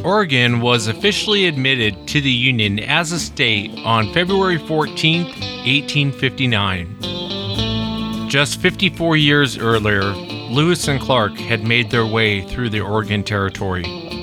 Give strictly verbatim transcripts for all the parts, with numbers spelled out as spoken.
Oregon was officially admitted to the Union as a state on February fourteenth, eighteen fifty-nine. Just fifty-four years earlier, Lewis and Clark had made their way through the Oregon Territory.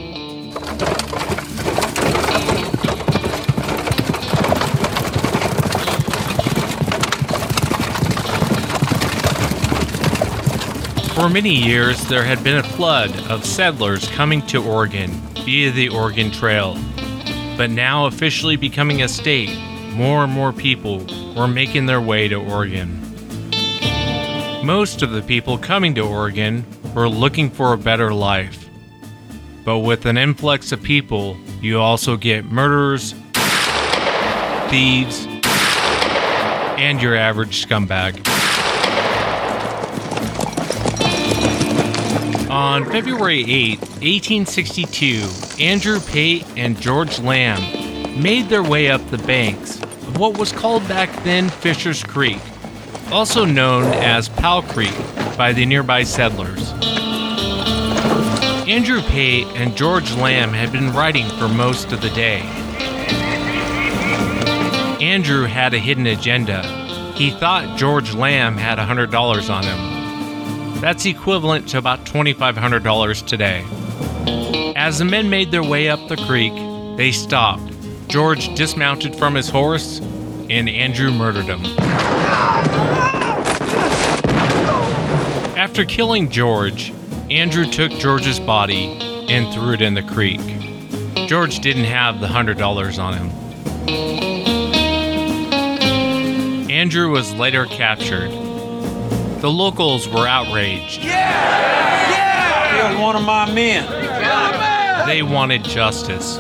For many years, there had been a flood of settlers coming to Oregon via the Oregon Trail. But now officially becoming a state, more and more people were making their way to Oregon. Most of the people coming to Oregon were looking for a better life. But with an influx of people, you also get murderers, thieves, and your average scumbag. On February eighth, eighteen sixty-two, Andrew Pate and George Lamb made their way up the banks of what was called back then Fisher's Creek, also known as Powell Creek by the nearby settlers. Andrew Pate and George Lamb had been riding for most of the day. Andrew had a hidden agenda. He thought George Lamb had one hundred dollars on him. That's equivalent to about twenty-five hundred dollars today. As the men made their way up the creek, they stopped. George dismounted from his horse, and Andrew murdered him. After killing George, Andrew took George's body and threw it in the creek. George didn't have the one hundred dollars on him. Andrew was later captured. The locals were outraged. Yeah! Yeah! Killed one of my men. They wanted justice.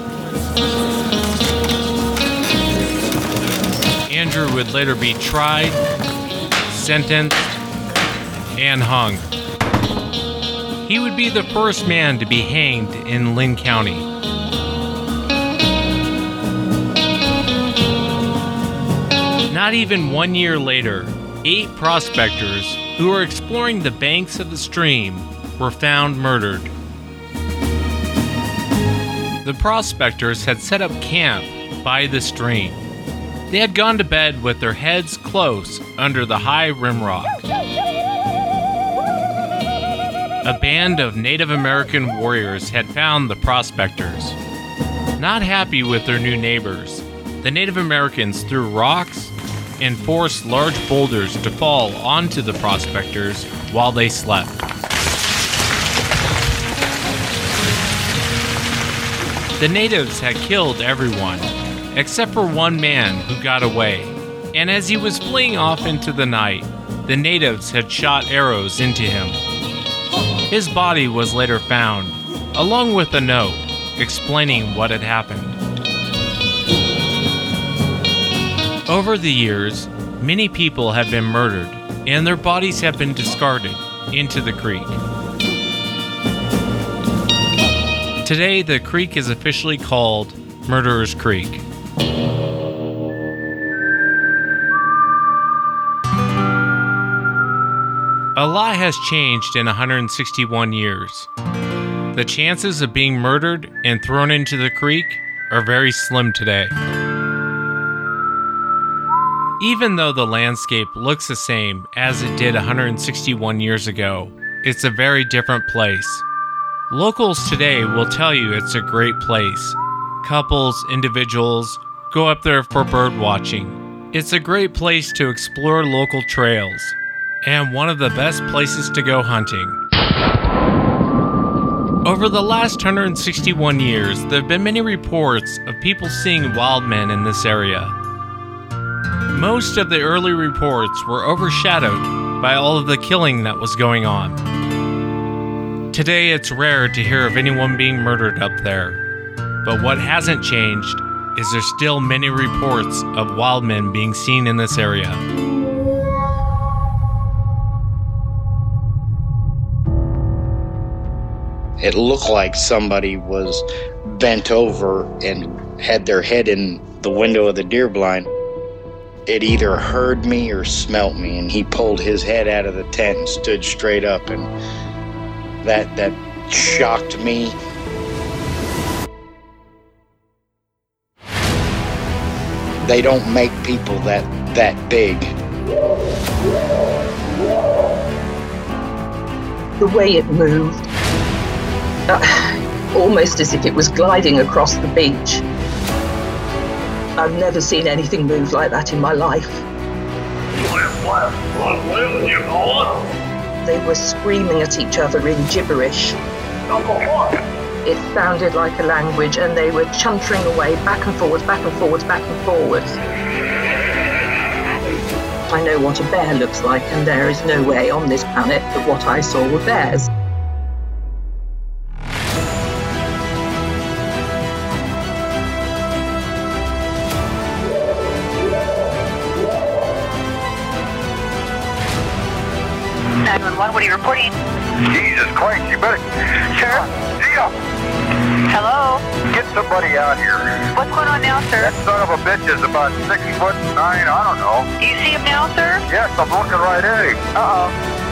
Andrew would later be tried, sentenced, and hung. He would be the first man to be hanged in Linn County. Not even one year later, eight prospectors who were exploring the banks of the stream were found murdered. The prospectors had set up camp by the stream. They had gone to bed with their heads close under the high rim rock. A band of Native American warriors had found the prospectors. Not happy with their new neighbors, the Native Americans threw rocks and forced large boulders to fall onto the prospectors while they slept. The natives had killed everyone, except for one man who got away, and as he was fleeing off into the night, the natives had shot arrows into him. His body was later found, along with a note explaining what had happened. Over the years, many people have been murdered, and their bodies have been discarded into the creek. Today, the creek is officially called Murderer's Creek. A lot has changed in one hundred sixty-one years. The chances of being murdered and thrown into the creek are very slim today. Even though the landscape looks the same as it did one hundred sixty-one years ago, it's a very different place. Locals today will tell you it's a great place. Couples, individuals, go up there for bird watching. It's a great place to explore local trails, and one of the best places to go hunting. Over the last one hundred sixty-one years, there have been many reports of people seeing wild men in this area. Most of the early reports were overshadowed by all of the killing that was going on. Today, it's rare to hear of anyone being murdered up there. But what hasn't changed is there's still many reports of wild men being seen in this area. It looked like somebody was bent over and had their head in the window of the deer blind. It either heard me or smelt me, and he pulled his head out of the tent and stood straight up, and that that shocked me. They don't make people that that big. The way it moved, uh, almost as if it was gliding across the beach. I've never seen anything move like that in my life. They were screaming at each other in gibberish. It sounded like a language, and they were chuntering away back and forwards, back and forwards, back and forwards. I know what a bear looks like, and there is no way on this planet that what I saw were bears. nine one one, what are you reporting? Jesus Christ, you better... Sir? Gia! Hello? Get somebody out here. What's going on now, sir? That son of a bitch is about six foot nine, I don't know. Do you see him now, sir? Yes, I'm looking right at him. Uh-oh.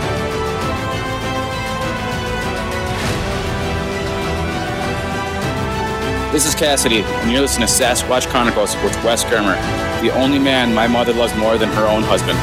This is Cassidy, and you're listening to Sasquatch Chronicles with Wes Germer, the only man my mother loves more than her own husband.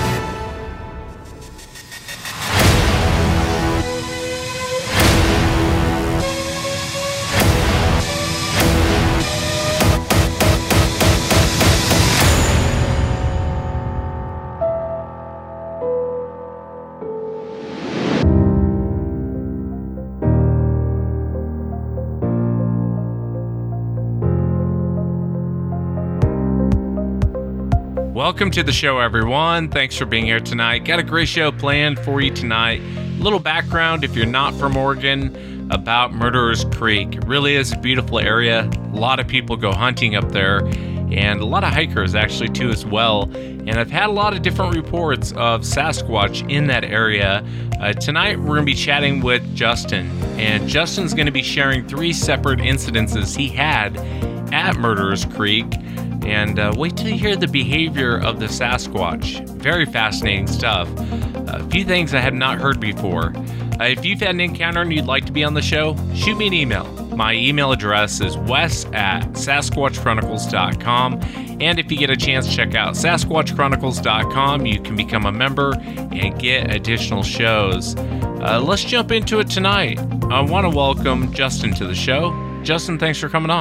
Welcome to the show, everyone. Thanks for being here tonight. Got a great show planned for you tonight. A little background, if you're not from Oregon, about Murderers Creek. It really is a beautiful area. A lot of people go hunting up there, and a lot of hikers actually too as well. And I've had a lot of different reports of Sasquatch in that area. Uh, tonight we're going to be chatting with Justin, and Justin's going to be sharing three separate incidences he had at Murderers Creek. And uh, wait till you hear the behavior of the Sasquatch. Very fascinating stuff. A few things I had not heard before. Uh, if you've had an encounter and you'd like to be on the show, shoot me an email. My email address is wes at sasquatch chronicles dot com. And if you get a chance, check out sasquatch chronicles dot com. You can become a member and get additional shows. Uh, let's jump into it tonight. I want to welcome Justin to the show. Justin, thanks for coming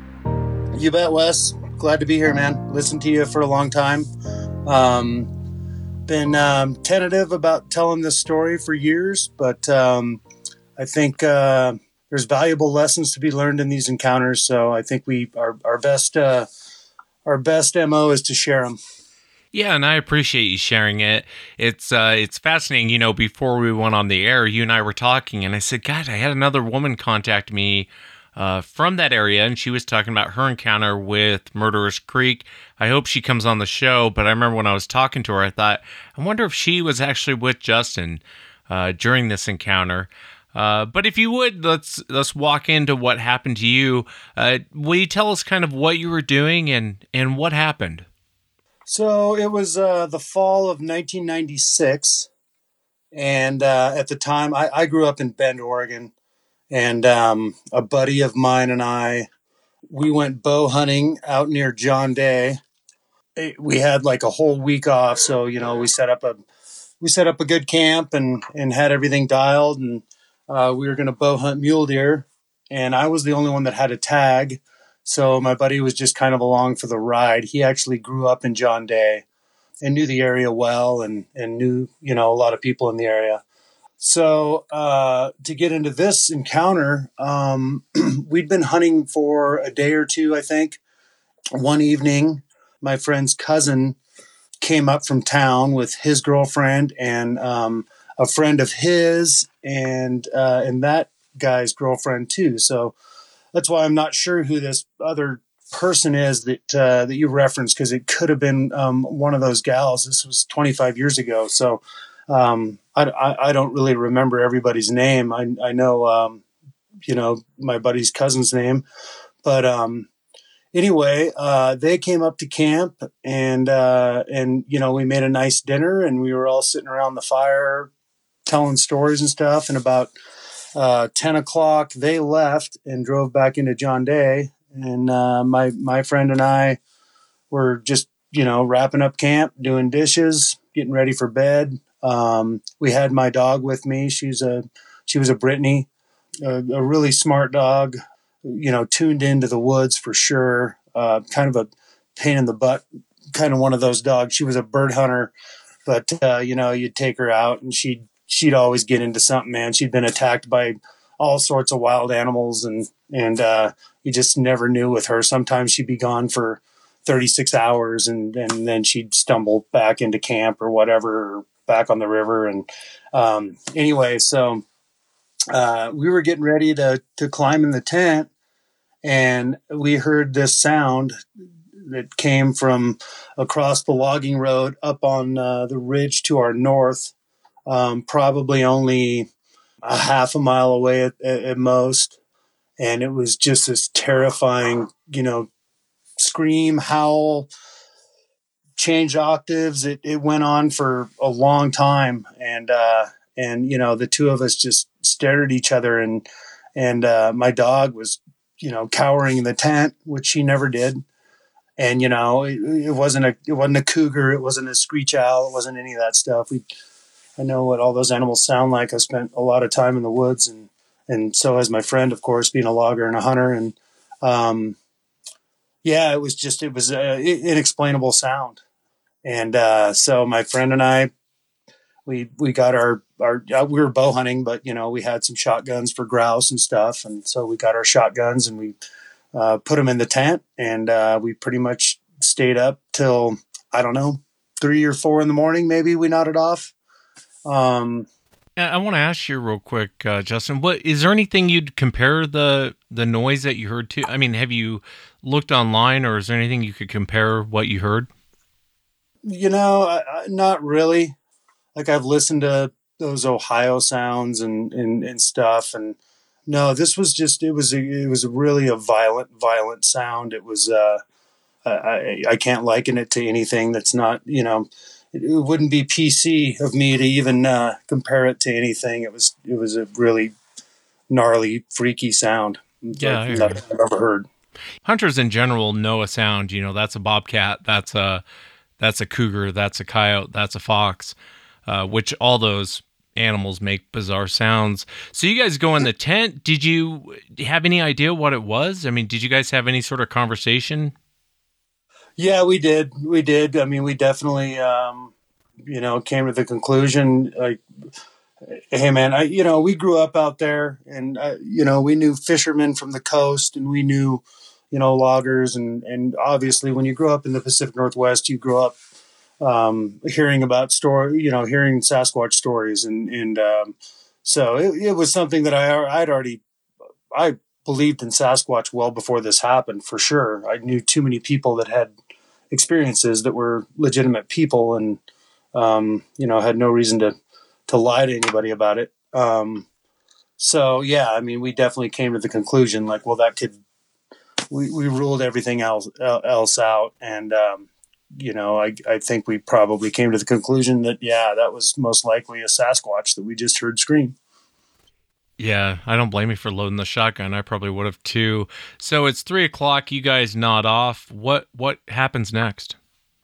on. You bet, Wes. Glad to be here, man. Listened to you for a long time. Um, been um, tentative about telling this story for years, but um, I think uh, there's valuable lessons to be learned in these encounters. So I think we our our best uh, our best M O is to share them. Yeah, and I appreciate you sharing it. It's uh, it's fascinating. You know, before we went on the air, you and I were talking, and I said, God, I had another woman contact me Uh, from that area, and she was talking about her encounter with Murderers Creek. I hope she comes on the show, but I remember when I was talking to her, I thought, I wonder if she was actually with Justin uh, during this encounter. Uh, but if you would, let's let's walk into what happened to you. Uh, will you tell us kind of what you were doing and, and what happened? So it was uh, the fall of nineteen ninety-six, and uh, at the time, I, I grew up in Bend, Oregon. And um, a buddy of mine and I, we went bow hunting out near John Day. It, we had like a whole week off, so you know we set up a we set up a good camp and and had everything dialed, and uh, we were going to bow hunt mule deer. And I was the only one that had a tag, so my buddy was just kind of along for the ride. He actually grew up in John Day and knew the area well, and and knew you know a lot of people in the area. So uh, to get into this encounter, um, we'd been hunting for a day or two, I think. One evening, my friend's cousin came up from town with his girlfriend and um, a friend of his and uh, and that guy's girlfriend too. So that's why I'm not sure who this other person is that uh, that you referenced, because it could have been um, one of those gals. This was twenty-five years ago. So Um, I, I, I don't really remember everybody's name. I, I know, um, you know, my buddy's cousin's name, but, um, anyway, uh, they came up to camp and, uh, and, you know, we made a nice dinner and we were all sitting around the fire telling stories and stuff. And about, uh, ten o'clock, they left and drove back into John Day. And, uh, my, my friend and I were just, you know, wrapping up camp, doing dishes, getting ready for bed. Um, we had my dog with me. She's a, she was a Brittany, a, a really smart dog, you know, tuned into the woods for sure. Uh, kind of a pain in the butt, kind of one of those dogs. She was a bird hunter, but, uh, you know, you'd take her out and she'd, she'd always get into something, man. She'd been attacked by all sorts of wild animals, and, and, uh, you just never knew with her. Sometimes she'd be gone for thirty-six hours and, and then she'd stumble back into camp or whatever, or back on the river. And, um, anyway, so, uh, we were getting ready to, to climb in the tent, and we heard this sound that came from across the logging road up on uh, the ridge to our north, um, probably only a half a mile away at, at, at most. And it was just this terrifying, you know, scream, howl, change octaves. It, it went on for a long time. And, uh, and, you know, the two of us just stared at each other, and, and, uh, my dog was, you know, cowering in the tent, which she never did. And, you know, it, it wasn't a, it wasn't a cougar. It wasn't a screech owl. It wasn't any of that stuff. We, I know what all those animals sound like. I spent a lot of time in the woods, and, and so has my friend, of course, being a logger and a hunter. And, um, yeah, it was just, it was an inexplainable sound. And, uh, so my friend and I, we, we got our, our, we were bow hunting, but, you know, we had some shotguns for grouse and stuff. And so we got our shotguns and we, uh, put them in the tent, and, uh, we pretty much stayed up till, I don't know, three or four in the morning. Maybe we nodded off. Um, I want to ask you real quick, uh, Justin, what, is there anything you'd compare the, the noise that you heard to? I mean, have you looked online, or is there anything you could compare what you heard? You know, I, I, not really. Like, I've listened to those Ohio sounds and, and, and stuff. And no, this was just, it was, a, it was really a violent, violent sound. It was, uh, I, I can't liken it to anything that's not, you know, it wouldn't be P C of me to even uh, compare it to anything. It was it was a really gnarly, freaky sound yeah, that I've ever heard. Hunters in general know a sound. You know, that's a bobcat, that's a that's a cougar, that's a coyote, that's a fox, uh, which all those animals make bizarre sounds. So you guys go in the tent. Did you have any idea what it was? I mean, did you guys have any sort of conversation? Yeah, we did. We did. I mean, we definitely, um, you know, came to the conclusion, like, hey, man, I, you know, we grew up out there, and, uh, you know, we knew fishermen from the coast, and we knew, you know, loggers. And, and obviously when you grow up in the Pacific Northwest, you grow up um, hearing about story, you know, hearing Sasquatch stories. And, and um, so it, it was something that I, I'd already, I believed in Sasquatch well before this happened, for sure. I knew too many people that had experiences that were legitimate people, and, um, you know, had no reason to, to lie to anybody about it. Um, so yeah, I mean, we definitely came to the conclusion, like, well, that could, we, we ruled everything else, else out. And, um, you know, I, I think we probably came to the conclusion that, yeah, that was most likely a Sasquatch that we just heard scream. Yeah, I don't blame you for loading the shotgun. I probably would have too. So it's three o'clock. You guys nod off. What what happens next?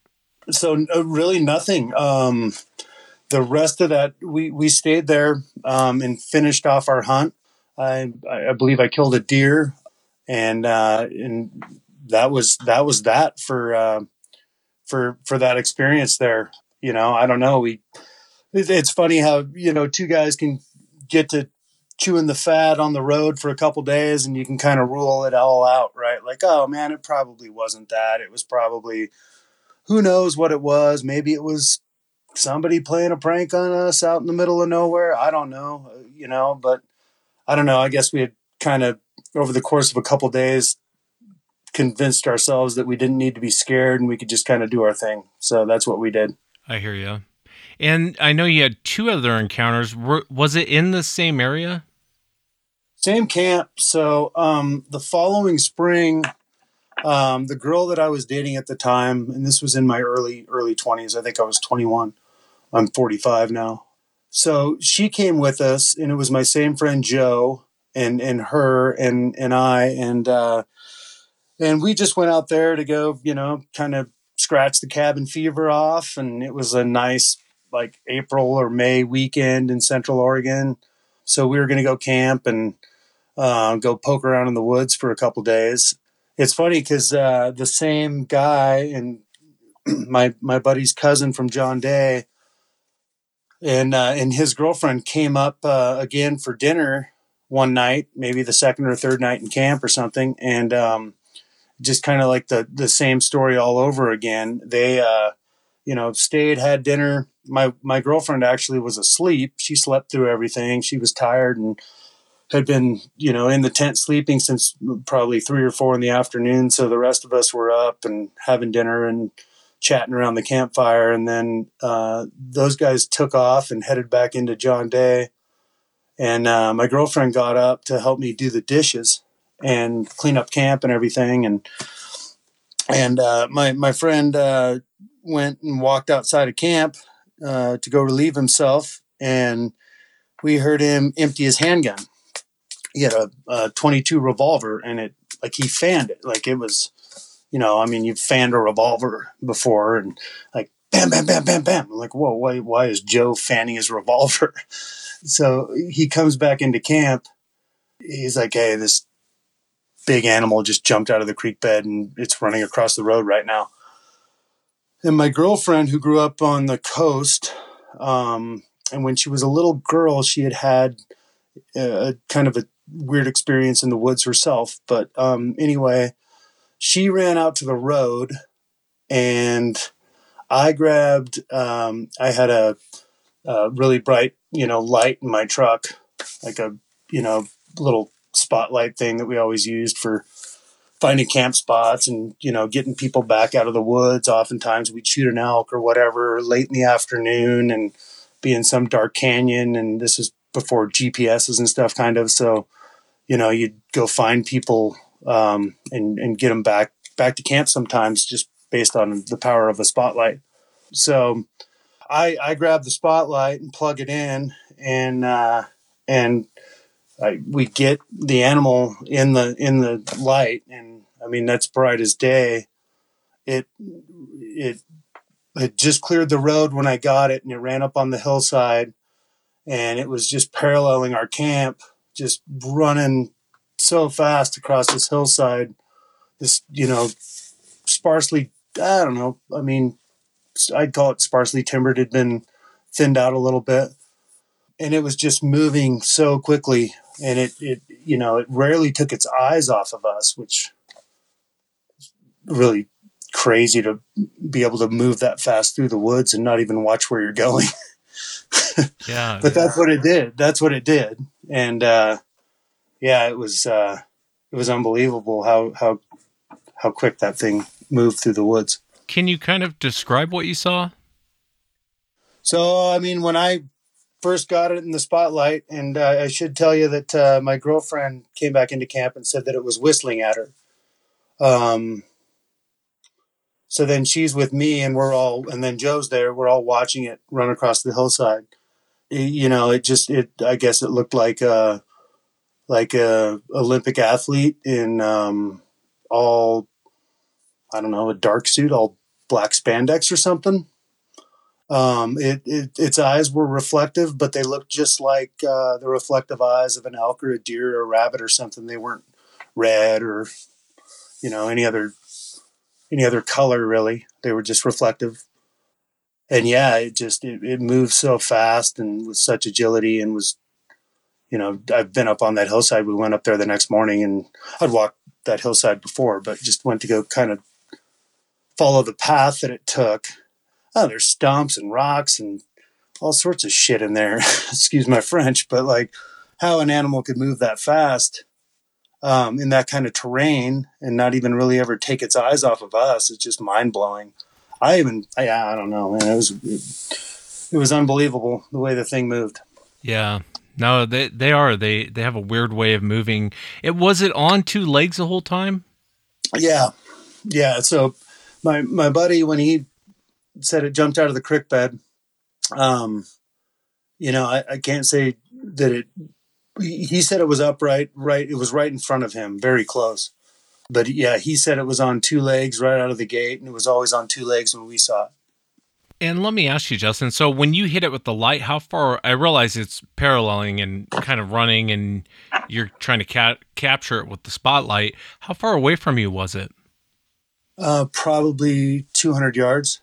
So uh, really nothing. Um, the rest of that, we, we stayed there um, and finished off our hunt. I I believe I killed a deer, and uh, and that was that was that for uh, for for that experience there. You know, I don't know. We it's funny how, you know, two guys can get to chewing the fat on the road for a couple days, and you can kind of rule it all out, right? Like, oh man, it probably wasn't that. It was probably, who knows what it was. Maybe it was somebody playing a prank on us out in the middle of nowhere. I don't know, you know, but I don't know. I guess we had kind of, over the course of a couple days, convinced ourselves that we didn't need to be scared and we could just kind of do our thing. So that's what we did. I hear you. And I know you had two other encounters. Were, was it in the same area? Same camp. So um, the following spring, um, the girl that I was dating at the time, and this was in my early, early twenties, I think I was twenty-one. I'm forty-five now. So she came with us, and it was my same friend Joe and and her and and I, and uh, and we just went out there to go, you know, kind of scratched the cabin fever off, and it was a nice like April or May weekend in Central Oregon. So we were going to go camp and uh, go poke around in the woods for a couple days. It's funny because uh, the same guy and my my buddy's cousin from John Day and uh, and his girlfriend came up uh, again for dinner one night, maybe the second or third night in camp or something, and um, just kind of like the the same story all over again. They, uh, you know, stayed, had dinner. My my girlfriend actually was asleep. She slept through everything. She was tired and had been, you know, in the tent sleeping since probably three or four in the afternoon. So the rest of us were up and having dinner and chatting around the campfire. And then uh, those guys took off and headed back into John Day. And uh, my girlfriend got up to help me do the dishes and clean up camp and everything. And and uh, my my friend uh, went and walked outside of camp uh, to go relieve himself, and we heard him empty his handgun. He had a, a twenty-two revolver, and it like he fanned it like it was, you know, I mean, you've fanned a revolver before, and like bam, bam, bam, bam, bam. I'm like, whoa, why, why is Joe fanning his revolver? So he comes back into camp. He's like, hey, this big animal just jumped out of the creek bed and it's running across the road right now. And my girlfriend, who grew up on the coast, um, and when she was a little girl, she had had a kind of a weird experience in the woods herself. But um, anyway, she ran out to the road, and I grabbed, um, I had a, a really bright, you know, light in my truck, like a, you know, little spotlight thing that we always used for finding camp spots and, you know, getting people back out of the woods. Oftentimes we'd shoot an elk or whatever late in the afternoon and be in some dark canyon. And this is before G P S's and stuff kind of. So, you know, you'd go find people um, and, and get them back, back to camp sometimes just based on the power of a spotlight. So I, I grab the spotlight and plug it in, and, uh, and I, we get the animal in the, in the light. And I mean, that's bright as day. It, it, it just cleared the road when I got it, and it ran up on the hillside, and it was just paralleling our camp, just running so fast across this hillside. This, you know, sparsely, I don't know. I mean, I'd call it sparsely timbered. It had been thinned out a little bit, and it was just moving so quickly. And it, it, you know, it rarely took its eyes off of us, which is really crazy to be able to move that fast through the woods and not even watch where you're going. Yeah. But that's what it did. That's what it did. And, uh, yeah, it was, uh, it was unbelievable how, how, how quick that thing moved through the woods. Can you kind of describe what you saw? So, I mean, when I first got it in the spotlight, and uh, I should tell you that uh, my girlfriend came back into camp and said that it was whistling at her. Um, so then she's with me, and we're all, and then Joe's there. We're all watching it run across the hillside. It, you know, it just, it. I guess it looked like a, like a Olympic athlete in um, all, I don't know, a dark suit, all black spandex or something. Um, it, it, its eyes were reflective, but they looked just like uh, the reflective eyes of an elk or a deer or a rabbit or something. They weren't red or, you know, any other any other color, really. They were just reflective. And yeah, it just it, it moved so fast and with such agility, and was, you know, I've been up on that hillside. We went up there the next morning, and I'd walked that hillside before, but just went to go kind of follow the path that it took. Oh, there's stumps and rocks and all sorts of shit in there. Excuse my French, but like how an animal could move that fast um, in that kind of terrain and not even really ever take its eyes off of us is just mind blowing. I even, I, I don't know, man. It was, it, it was unbelievable the way the thing moved. Yeah. No, they they are. They they have a weird way of moving. It was it on two legs the whole time? Yeah, yeah. So my my buddy, when he said it jumped out of the creek bed, um, you know, I, I can't say that it. He said it was upright, right. It was right in front of him, very close. But yeah, he said it was on two legs right out of the gate, and it was always on two legs when we saw it. And let me ask you, Justin, so when you hit it with the light, how far, I realize it's paralleling and kind of running and you're trying to ca- capture it with the spotlight. How far away from you was it? Uh, probably two hundred yards.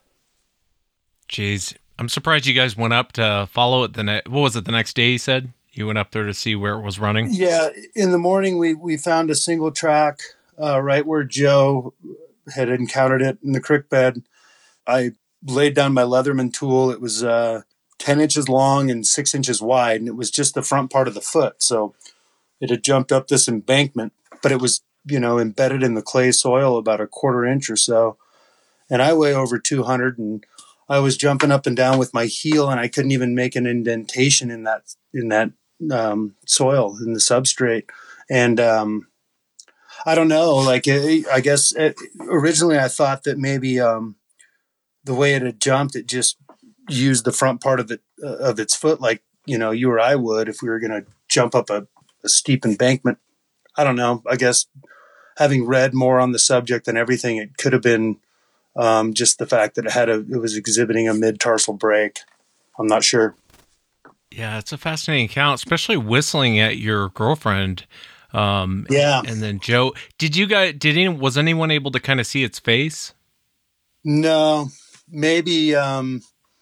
Jeez. I'm surprised you guys went up to follow it the next, what was it, the next day you said? You went up there to see where it was running? Yeah, in the morning we, we found a single track uh, right where Joe had encountered it in the creek bed. I laid down my Leatherman tool. It was uh, ten inches long and six inches wide, and it was just the front part of the foot. So it had jumped up this embankment, but it was, you know, embedded in the clay soil about a quarter inch or so. And I weigh over two hundred, and I was jumping up and down with my heel, and I couldn't even make an indentation in that in that um, soil, in the substrate. And um, I don't know, like, it, I guess it, originally I thought that maybe um, the way it had jumped, it just used the front part of it, uh, of its foot, like, you know, you or I would if we were going to jump up a, a steep embankment. I don't know. I guess having read more on the subject than everything, it could have been um, just the fact that it had a, it was exhibiting a mid-tarsal break. I'm not sure. Yeah, it's a fascinating account, especially whistling at your girlfriend. Um, yeah. And then Joe, did you guys, did any, was anyone able to kind of see its face? No, maybe, um,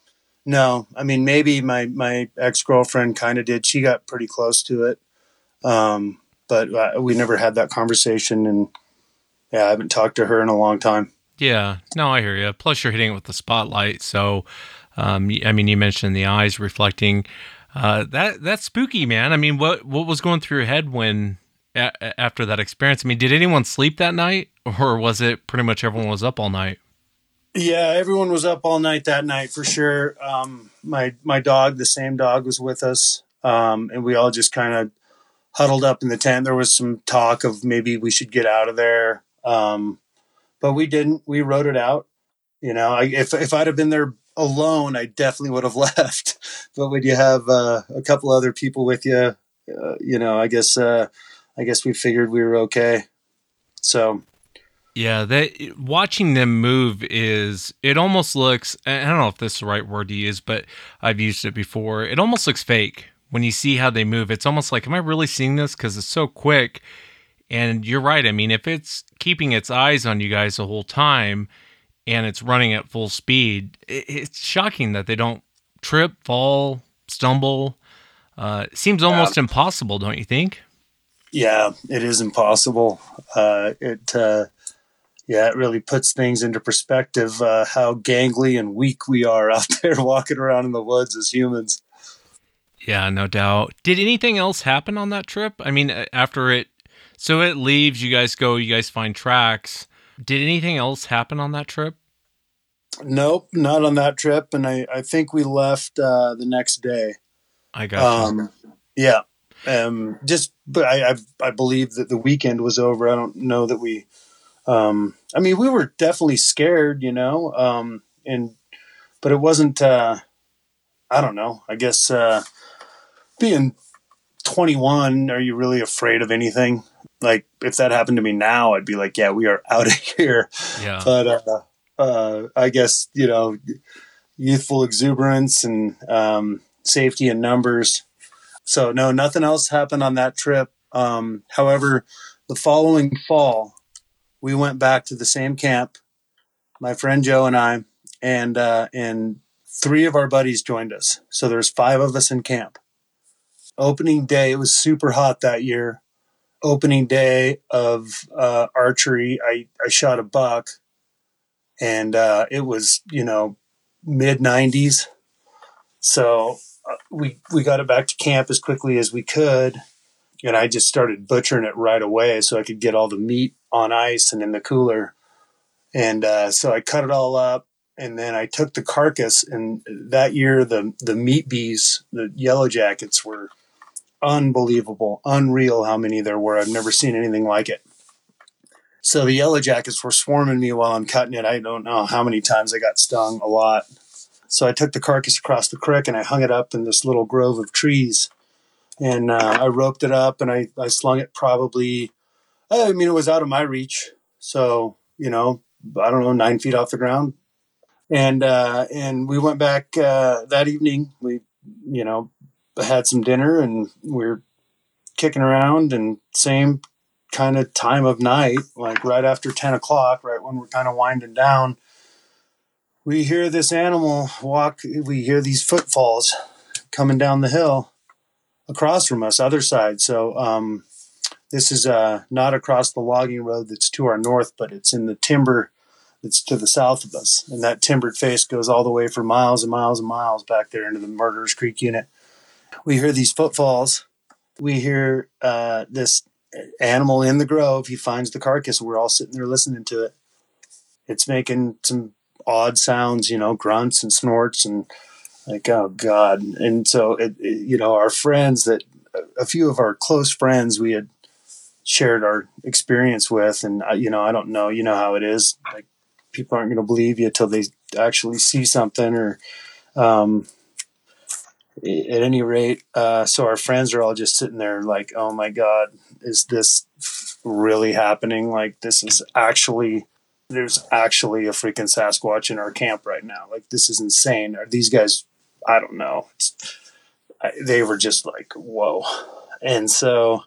no, I mean, maybe my, my ex-girlfriend kind of did. She got pretty close to it. Um, but uh, we never had that conversation, and yeah, I haven't talked to her in a long time. Yeah, no, I hear you. Plus you're hitting it with the spotlight. So, um, I mean, you mentioned the eyes reflecting, uh, that that's spooky, man. I mean, what, what was going through your head when, a- after that experience? I mean, did anyone sleep that night, or was it pretty much everyone was up all night? Yeah, everyone was up all night that night for sure. Um, my, my dog, the same dog, was with us. Um, and we all just kind of huddled up in the tent. There was some talk of maybe we should get out of there. Um, but we didn't, we rode it out. You know, I, if, if I'd have been there alone, I definitely would have left. But when you have uh, a couple other people with you, uh, you know, I guess, uh, I guess we figured we were okay. So, yeah, that watching them move is, it almost looks, I don't know if this is the right word to use, but I've used it before. It almost looks fake when you see how they move. It's almost like, am I really seeing this? Because it's so quick. And you're right. I mean, if it's keeping its eyes on you guys the whole time and it's running at full speed, it's shocking that they don't trip, fall, stumble. Uh, it seems almost yeah. impossible, don't you think? Yeah, it is impossible. Uh, it, uh, yeah, it really puts things into perspective, uh, how gangly and weak we are out there walking around in the woods as humans. Yeah, no doubt. Did anything else happen on that trip? I mean, after it, so it leaves, you guys go, you guys find tracks. Did anything else happen on that trip? Nope, not on that trip. And I, I think we left uh, the next day. I got um, you. Yeah. Um, just, but I, I, I believe that the weekend was over. I don't know that we, um, I mean, we were definitely scared, you know, um, and, but it wasn't, uh, I don't know, I guess, uh, being twenty-one, are you really afraid of anything? Like, if that happened to me now, I'd be like, yeah, we are out of here. Yeah. But, uh, uh, I guess, you know, youthful exuberance and, um, safety in numbers. So no, nothing else happened on that trip. Um, however, the following fall, we went back to the same camp, my friend Joe and I, and, uh, and three of our buddies joined us. So there's five of us in camp. Opening day, it was super hot that year. Opening day of, uh, archery, I, I shot a buck, and, uh, it was, you know, mid nineties. So, we we got it back to camp as quickly as we could, and I just started butchering it right away so I could get all the meat on ice and in the cooler. And uh, so I cut it all up, and then I took the carcass. And that year, the the meat bees, the yellow jackets, were unbelievable, unreal how many there were. I've never seen anything like it. So the yellow jackets were swarming me while I'm cutting it. I don't know how many times I got stung, a lot. So I took the carcass across the creek and I hung it up in this little grove of trees, and uh, I roped it up and I, I slung it probably, I mean, it was out of my reach, So, you know, I don't know, nine feet off the ground. And, uh, and we went back, uh, that evening. We, you know, had some dinner and we were kicking around, and same kind of time of night, like right after ten o'clock, right when we're kind of winding down, we hear this animal walk. We hear these footfalls coming down the hill across from us, other side. So, um, this is, uh, not across the logging road that's to our north, but it's in the timber that's to the south of us. And that timbered face goes all the way for miles and miles and miles back there into the Murderers Creek unit. We hear these footfalls. We hear, uh, this animal in the grove. He finds the carcass. We're all sitting there listening to it. It's making some odd sounds, you know, grunts and snorts, and like, oh God. And so, it, it, you know, our friends that, a few of our close friends we had shared our experience with. And, uh, you know, I don't know, you know how it is. Like, people aren't going to believe you till they actually see something, or, um, at any rate. Uh, so our friends are all just sitting there like, oh my God, is this really happening? Like, this is actually, there's actually a freaking Sasquatch in our camp right now. Like, this is insane. Are these guys, I don't know. It's, I, they were just like, whoa. And so,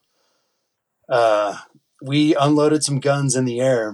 uh, we unloaded some guns in the air,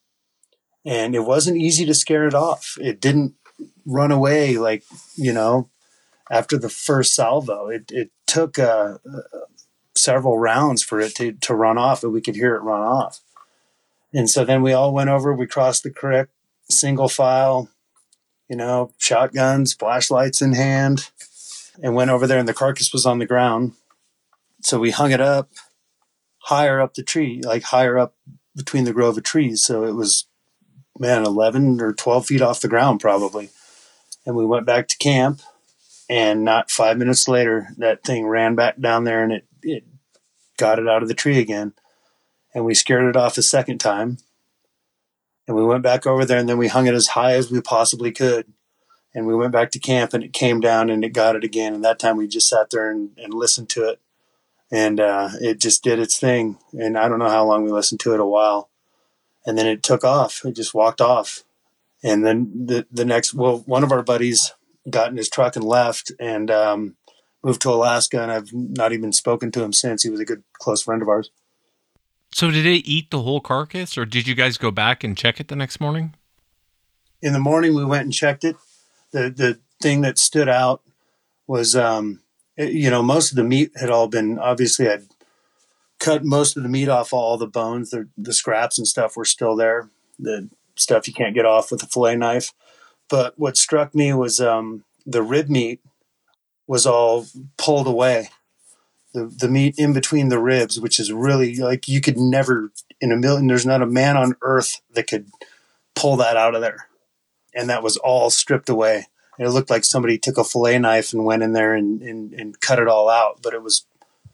and it wasn't easy to scare it off. It didn't run away, like, you know, after the first salvo. It, it took, uh, uh, several rounds for it to, to run off, and we could hear it run off. And so then we all went over, we crossed the creek, single file, you know, shotguns, flashlights in hand, and went over there, and the carcass was on the ground. So we hung it up higher up the tree, like higher up between the grove of trees. So it was, man, eleven or twelve feet off the ground probably. And we went back to camp, and not five minutes later, that thing ran back down there, and it, it got it out of the tree again. And we scared it off a second time. And we went back over there, and then we hung it as high as we possibly could. And we went back to camp, and it came down, and it got it again. And that time we just sat there and, and listened to it. And uh, it just did its thing. And I don't know how long we listened to it, a while. And then it took off. It just walked off. And then the, the next, well, one of our buddies got in his truck and left, and um, moved to Alaska. And I've not even spoken to him since. He was a good, close friend of ours. So did it eat the whole carcass, or did you guys go back and check it the next morning? In the morning, we went and checked it. The the thing that stood out was, um, it, you know, most of the meat had all been, obviously I'd cut most of the meat off, all the bones. The, the scraps and stuff were still there. The stuff you can't get off with a fillet knife. But what struck me was um, the rib meat was all pulled away. The the meat in between the ribs, which is really, like, you could never, in a million, there's not a man on earth that could pull that out of there. And that was all stripped away. And it looked like somebody took a fillet knife and went in there and, and, and cut it all out. But it was,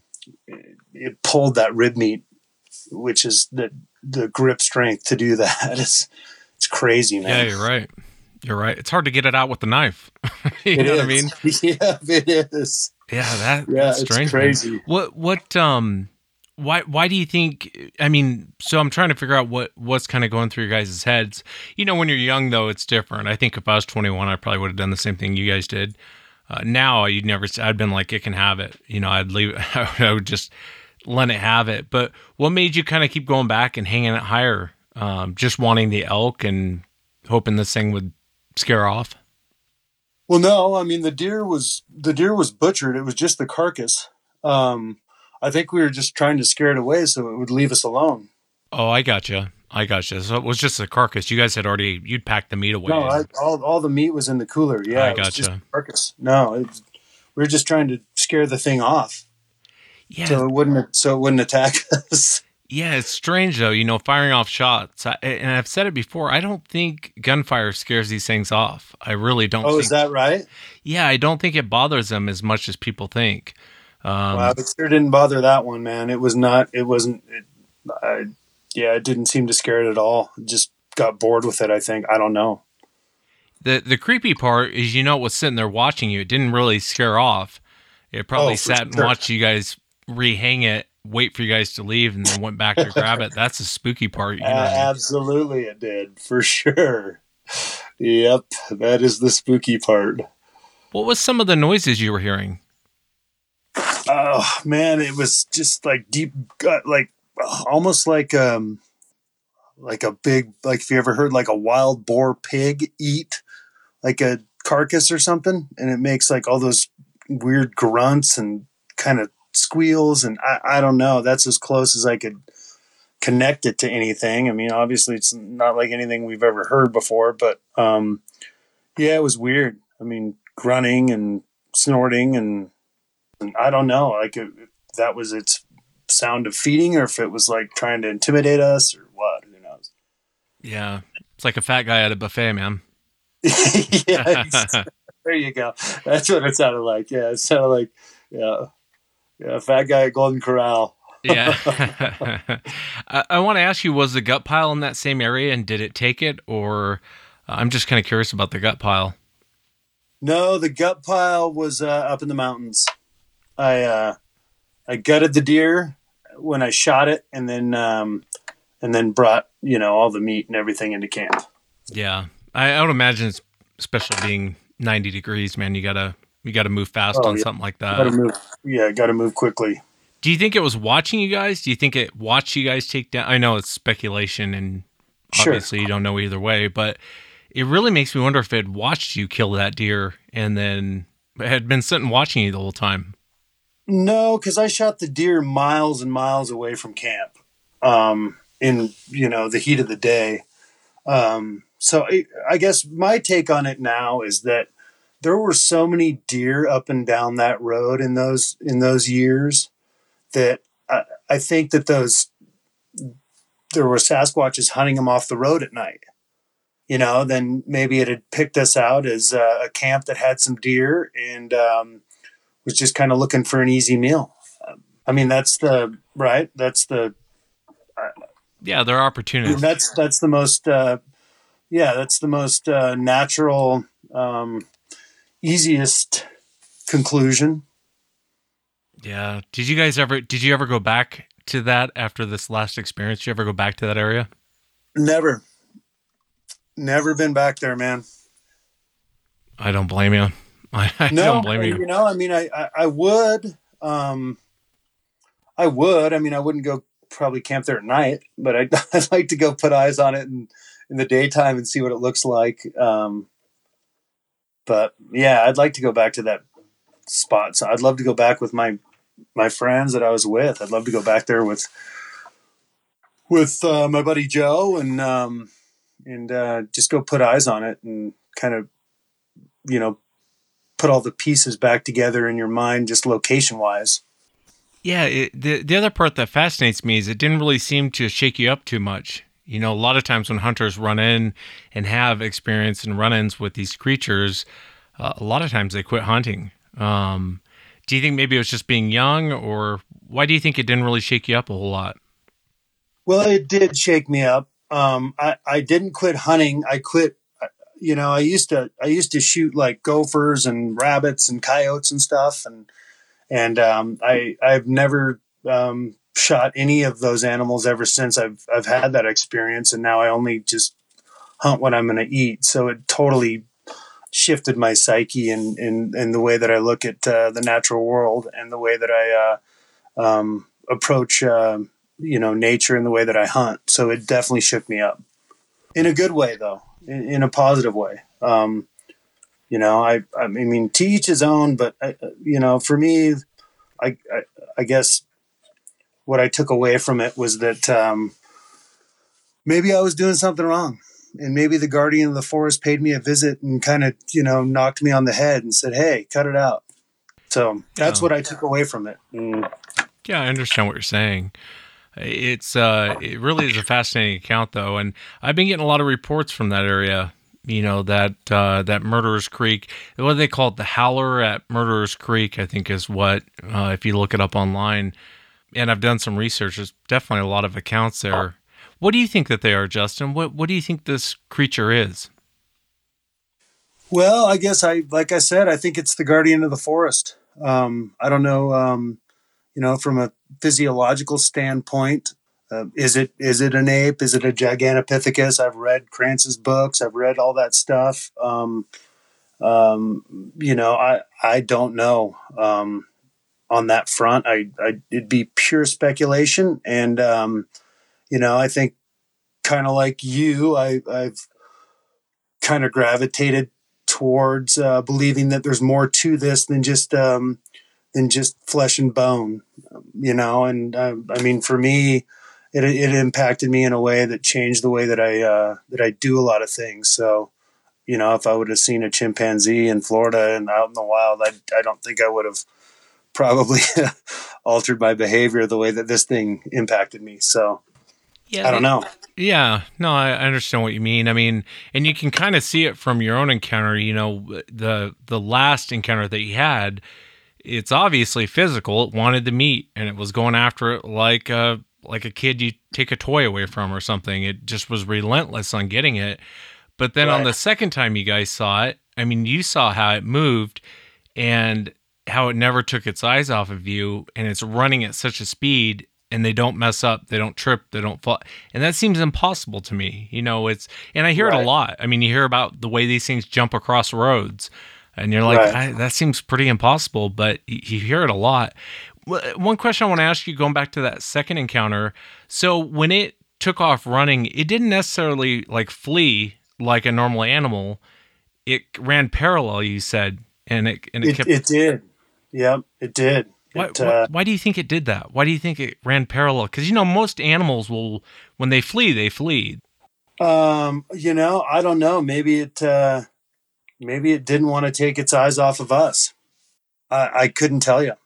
it pulled that rib meat, which is the the grip strength to do that. It's, it's crazy, man. Yeah, you're right. You're right. It's hard to get it out with the knife. you it know is. what I mean? Yeah, it is. Yeah, that, yeah, that's strange. It's crazy. Man. What, what, um, why, why do you think, I mean, so I'm trying to figure out what, what's kind of going through your guys' heads. You know, when you're young, though, it's different. I think if I was twenty-one, I probably would have done the same thing you guys did. Uh, now, you'd never, I'd been like, it can have it. You know, I'd leave, I would just let it have it. But what made you kind of keep going back and hanging it higher? Um, just wanting the elk and hoping this thing would scare off? Well, no, I mean, the deer was, the deer was butchered. It was just the carcass. Um, I think we were just trying to scare it away so it would leave us alone. Oh, I gotcha. I gotcha. So it was just a carcass. You guys had already, you'd packed the meat away. No, I, all, all the meat was in the cooler. Yeah, I it was gotcha. just the carcass. No, it, we were just trying to scare the thing off. Yeah. So it wouldn't, so it wouldn't attack us. Yeah, it's strange, though, you know, firing off shots. I, and I've said it before, I don't think gunfire scares these things off. I really don't Oh, think. is that right? Yeah, I don't think it bothers them as much as people think. Um, Well, it sure didn't bother that one, man. It was not, it wasn't, it, I, yeah, it didn't seem to scare it at all. It just got bored with it, I think. I don't know. The the creepy part is, you know, it was sitting there watching you. It didn't really scare off. It probably Oh, for sat and sure. watched you guys rehang it wait for you guys to leave and then went back to grab it. That's the spooky part. You know? Uh, absolutely, it did, for sure. Yep, that is the spooky part. What was some of the noises you were hearing? Oh man, it was just like deep gut, like almost like um, like a big, like if you ever heard like a wild boar pig eat like a carcass or something, and it makes like all those weird grunts and kind of squeals, and I, I don't know. That's as close as I could connect it to anything. I mean, obviously it's not like anything we've ever heard before, but um, yeah, it was weird. I mean, grunting and snorting, and, and I don't know, like if that was its sound of feeding, or if it was like trying to intimidate us, or what. Who knows? Yeah, it's like a fat guy at a buffet, man. Yeah, there you go. That's what it sounded like. Yeah, it sounded like yeah, yeah, fat guy at Golden Corral. Yeah. I, I want to ask you, was the gut pile in that same area, and did it take it, or uh, I'm just kind of curious about the gut pile. No, the gut pile was uh, up in the mountains. I uh, I gutted the deer when I shot it, and then um, and then brought, you know, all the meat and everything into camp. Yeah, I, I would imagine, it's, especially being ninety degrees, man, you gotta you gotta move fast Oh, on yeah. something like that. Gotta move. Yeah, got to move quickly. Do you think it was watching you guys? Do you think it watched you guys take down? I know it's speculation, and Sure. obviously you don't know either way, but it really makes me wonder if it had watched you kill that deer and then had been sitting watching you the whole time. No, because I shot the deer miles and miles away from camp, um, in, you know, the heat of the day. Um, so I, I guess my take on it now is that there were so many deer up and down that road in those in those years that I, I think that those there were Sasquatches hunting them off the road at night. You know, then maybe it had picked us out as uh, a camp that had some deer, and um, was just kind of looking for an easy meal. I mean, that's the right. That's the Yeah, they're opportunists. that's that's the most. Uh, yeah, that's the most uh, natural, um, easiest conclusion. Yeah. Did you guys ever? Did you ever go back to that after this last experience? Did you ever go back to that area? Never, never been back there, man. I don't blame you. I, I No, don't blame and, you. you know, I mean, I, I, I would, um, I would, I mean, I wouldn't go probably camp there at night, but I'd, I'd like to go put eyes on it in, in the daytime and see what it looks like. Um, but yeah, I'd like to go back to that spot. So I'd love to go back with my, my friends that I was with. I'd love to go back there with, with, uh, my buddy Joe, and, um, and, uh, just go put eyes on it and kind of, you know, put all the pieces back together in your mind, just location wise. Yeah, it, the the other part that fascinates me is it didn't really seem to shake you up too much. You know, a lot of times when hunters run in and have experience and run-ins with these creatures, uh, a lot of times they quit hunting. Um, do you think maybe it was just being young, or why do you think it didn't really shake you up a whole lot? Well, it did shake me up. Um, I, I didn't quit hunting. I quit, you know, I used to, I used to shoot like gophers and rabbits and coyotes and stuff. And, and, um, I, I've never, um, shot any of those animals ever since I've, I've had that experience. And now I only just hunt what I'm going to eat. So it totally shifted my psyche and, and, and the way that I look at, uh, the natural world, and the way that I, uh, um, approach, uh, you know, nature, and the way that I hunt. So it definitely shook me up in a good way, though. In, in a positive way. Um, you know, I, I mean, to each his own, but, I, you know, for me, I, I, I guess what I took away from it was that um, maybe I was doing something wrong. And maybe the guardian of the forest paid me a visit and kind of, you know, knocked me on the head and said, hey, cut it out. So that's Yeah. what I took away from it. Mm. Yeah, I understand what you're saying. It's uh, it really is a fascinating account, though, and I've been getting a lot of reports from that area. You know, that uh, that Murderers Creek, what do they call it? The Howler at Murderers Creek, I think is what, uh, if you look it up online. And I've done some research. There's definitely a lot of accounts there. What do you think that they are, Justin? What What do you think this creature is? Well, I guess I, like I said, I think it's the guardian of the forest. Um, I don't know, um, you know, from a physiological standpoint, uh, is it is it an ape? Is it a Gigantopithecus? I've read Kranz's books. I've read all that stuff. Um, um, you know, I I don't know um, on that front. I, I it'd be pure speculation, and um, you know, I think kind of like you, I, I've kind of gravitated towards uh, believing that there's more to this than just um, than just flesh and bone, you know. And uh, I mean, for me, it it impacted me in a way that changed the way that I uh, that I do a lot of things. So, you know, if I would have seen a chimpanzee in Florida and out in the wild, I I don't think I would have probably altered my behavior the way that this thing impacted me. So, yeah, I don't know. Yeah, no, I understand what you mean. I mean, and you can kind of see it from your own encounter. You know, the the last encounter that you had, it's obviously physical. It wanted to meet, and it was going after it like a like a kid you take a toy away from or something. It just was relentless on getting it. But then right. on the second time you guys saw it, I mean, you saw how it moved and how it never took its eyes off of you, and it's running at such a speed. And they don't mess up, they don't trip, they don't fall. And that seems impossible to me. You know, it's, and I hear right. it a lot. I mean, you hear about the way these things jump across roads and you're like, right. I, that seems pretty impossible, but you hear it a lot. One question I want to ask you, going back to that second encounter. So when it took off running, it didn't necessarily like flee like a normal animal. It ran parallel, you said, and it, and it, it kept. It did. Yep, it did. Why, it, uh, why, why do you think it did that? Why do you think it ran parallel? Because, you know, most animals will, when they flee, they flee. Um, you know, I don't know. Maybe it, uh, maybe it didn't want to take its eyes off of us. I, I couldn't tell you.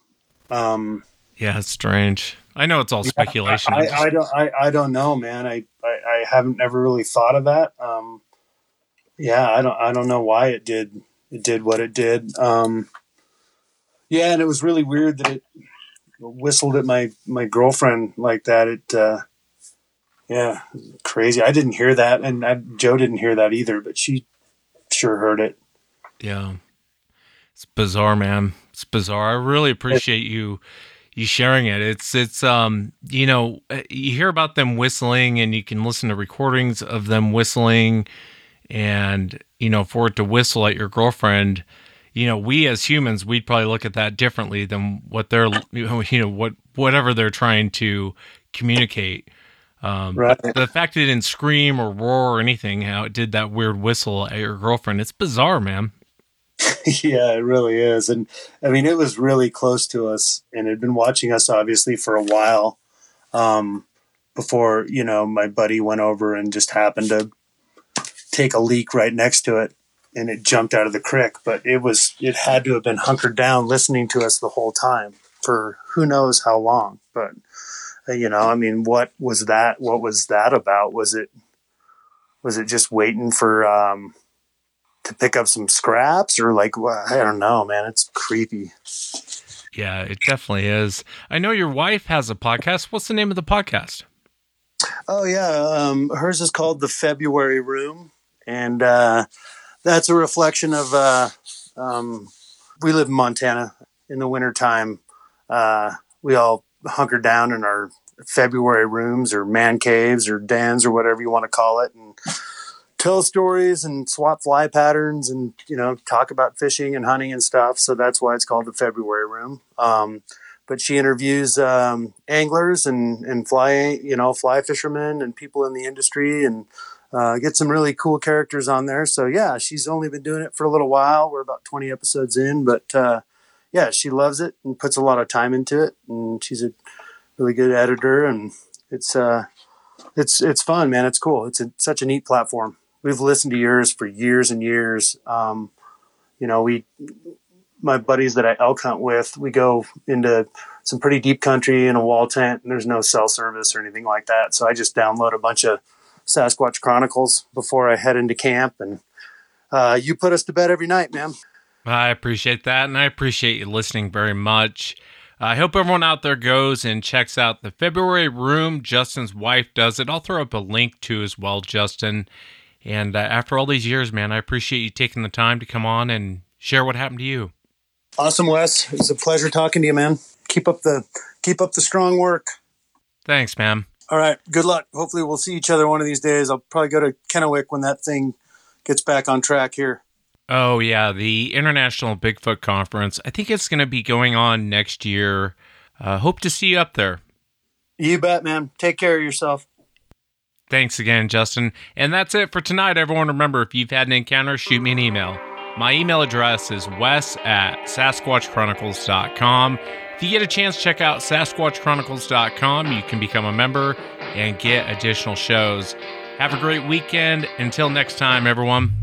Um, yeah, it's strange. I know it's all speculation. I, I, I don't, I, I don't know, man. I, I, I haven't never really thought of that. Um, yeah, I don't, I don't know why it did, it did what it did. Um, Yeah, and it was really weird that it whistled at my, my girlfriend like that. It, uh, yeah, crazy. I didn't hear that, and I, Joe didn't hear that either, but she sure heard it. Yeah, it's bizarre, man. It's bizarre. I really appreciate you you sharing it. It's it's um you know, you hear about them whistling, and you can listen to recordings of them whistling, and you know, for it to whistle at your girlfriend. You know, we as humans, we'd probably look at that differently than what they're, you know, what whatever they're trying to communicate. Um, right. But the fact that it didn't scream or roar or anything, how it did that weird whistle at your girlfriend, it's bizarre, man. Yeah, it really is. And I mean, it was really close to us, and it had been watching us obviously for a while um, before, you know, my buddy went over and just happened to take a leak right next to it. And it jumped out of the creek, but it was, it had to have been hunkered down listening to us the whole time for who knows how long. But, uh, you know, I mean, what was that? What was that about? Was it, was it just waiting for, um, to pick up some scraps or like, well, I don't know, man, it's creepy. Yeah, it definitely is. I know your wife has a podcast. What's the name of the podcast? Oh yeah. Um, hers is called The February Room. And, uh, that's a reflection of, uh, um, we live in Montana in the wintertime. Uh, we all hunker down in our February rooms or man caves or dens or whatever you want to call it, and tell stories and swap fly patterns and, you know, talk about fishing and hunting and stuff. So that's why it's called The February Room. Um, but she interviews, um, anglers and, and fly, you know, fly fishermen and people in the industry, and, Uh, get some really cool characters on there. So yeah, she's only been doing it for a little while. We're about twenty episodes in, but uh, yeah, she loves it and puts a lot of time into it. And she's a really good editor, and it's uh, it's it's fun, man. It's cool. It's a, such a neat platform. We've listened to yours for years and years. Um, you know, we, my buddies that I elk hunt with, we go into some pretty deep country in a wall tent, and there's no cell service or anything like that. So I just download a bunch of Sasquatch Chronicles before I head into camp, and uh, you put us to bed every night, man. I appreciate that, and I appreciate you listening very much. I hope everyone out there goes and checks out The February Room. Justin's wife does it. I'll throw up a link to as well, Justin. And uh, after all these years, man, I appreciate you taking the time to come on and share what happened to you. Awesome, Wes. It was a pleasure talking to you, man. keep up the keep up the strong work. Thanks, man. All right. Good luck. Hopefully we'll see each other one of these days. I'll probably go to Kennewick when that thing gets back on track here. Oh, yeah. The International Bigfoot Conference. I think it's going to be going on next year. Uh, hope to see you up there. You bet, man. Take care of yourself. Thanks again, Justin. And that's it for tonight. Everyone, remember, if you've had an encounter, shoot me an email. My email address is wes at sasquatch chronicles dot com. If you get a chance, check out sasquatch chronicles dot com. You can become a member and get additional shows. Have a great weekend. Until next time, everyone.